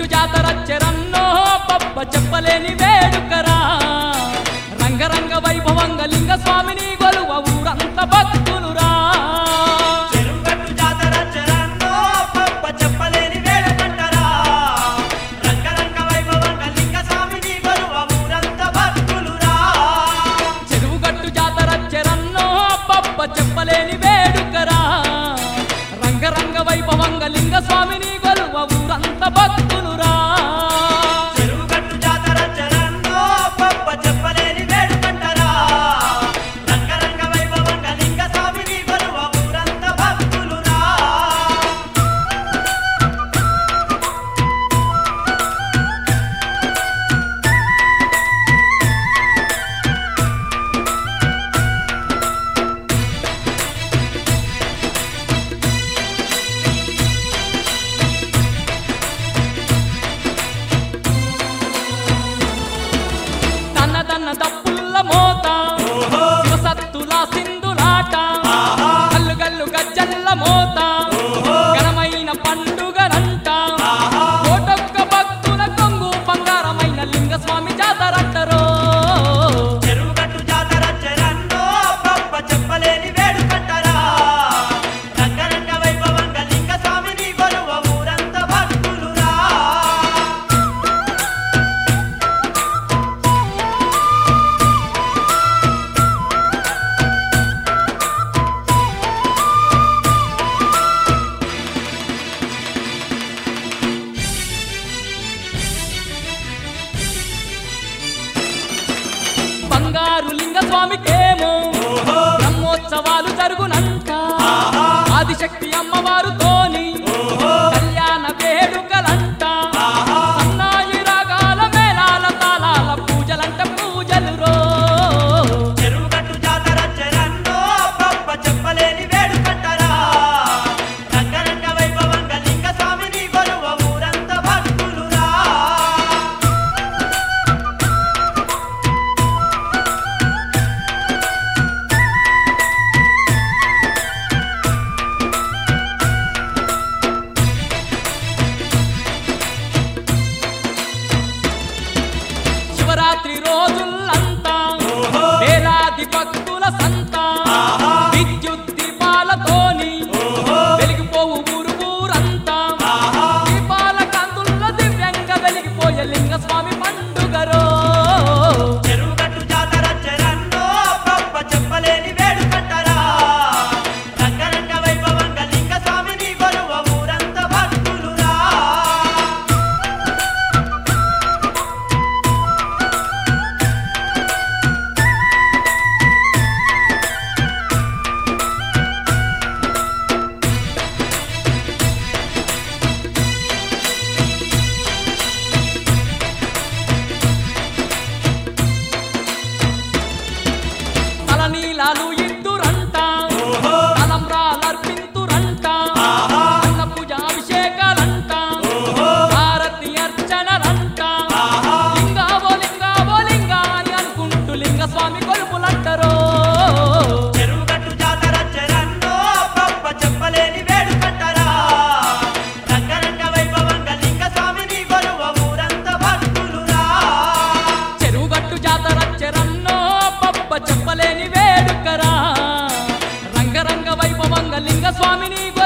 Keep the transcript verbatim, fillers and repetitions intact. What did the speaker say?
చెరువుగట్టు జాతరచ్చెరన్నో పబ్బ చెప్పలేని వేడుకరా రంగరంగ వైభవంగ లింగ స్వామిని గొలువ ఊరంత భక్తులురా చెరువుగట్టు జాతరచ్చెరన్నో పబ్బ చెప్పలేని వేడుకంటరా రంగరంగ వైభవంగ లింగ స్వామిని గొలువ ఊరంత భక్తులురా చెరువుగట్టు జాతరచ్చెరన్నో పబ్బ చెప్పలేని వేడుకరా రంగరంగ వైభవంగ లింగ స్వామిని గొలువ ఊరంత భక్తులురా చెరువుగట్టు జాతరచ్చెరన్నో పబ్బ చెప్పలేని వేడుకంటరా రంగరంగ వైభవంగ లింగ స్వామిని గొలువ ఊరంత భక్తులురా తన్న తన్న దప్పుల్ల మోత శివసత్తుల సింధులాట గల్లు గల్లు గజ్జల్ల మోత ఘనమైన పండుగనంట కోటొక్క భక్తుల కొంగు బంగారమైన లింగ స్వామి జాతరంటరో చెరువుగట్టు జాతరచ్చెరన్నో పబ్బ చెప్పలేని వేడుకంటరా రంగరంగ వైభవంగ లింగ స్వామిని గొలువ ఊరంత భక్తులురా బంగారు లింగ స్వామికేమో బ్రహ్మోత్సవాలు జరుగునంట ఆదిశక్తి అమ్మవారుతోని కళ్యాణ వేడుకలంట సన్నాయి రాగాల మేళాల తాళాల పూజలంట పూజలు రో చెరువుగట్టు జాతరచ్చెరన్నో పబ్బ చెప్పలేని వేడుకంటరా రంగరంగ వైభవంగ లింగ స్వామిని గొలువ ఊరంత భక్తులురా శివరాత్రి రోజుల్లంతా వేలాది భక్తుల సంత విద్యుత్ దీపాలతోని వెలిగిపోవు ఊరు ఊరంతా దీపాల కాంతుల్లో దివ్యంగా వెలిగిపోయే లింగ స్వామి పండుగరో చెరువుగట్టు జాతరచ్చెరన్నో పబ్బ చెప్పలేని వేడుకంటరా రంగరంగ వైభవంగ లింగ స్వామిని గొలువ ఊరంత భక్తులురా తలనీలాలు ఇద్దురంట తలంబ్రాలర్పింతురంట అన్న పూజ అభిషేకాలంట హారతి అర్చనలంట లింగావో లింగావో లింగా అని అనుకుంటూ లింగ స్వామి కొలుపులంటరో చెరువుగట్టు జాతరచ్చెరన్నో పబ్బ చెప్పలేని వేడుకంటరా రంగరంగ వైభవంగ లింగ స్వామిని గొలువ ఊరంత భక్తులురా చెరువుగట్టు జాతరచ్చెరన్నో పబ్బ చెప్పలేని వేడుకరా రంగరంగ వైభవంగ లింగ స్వామిని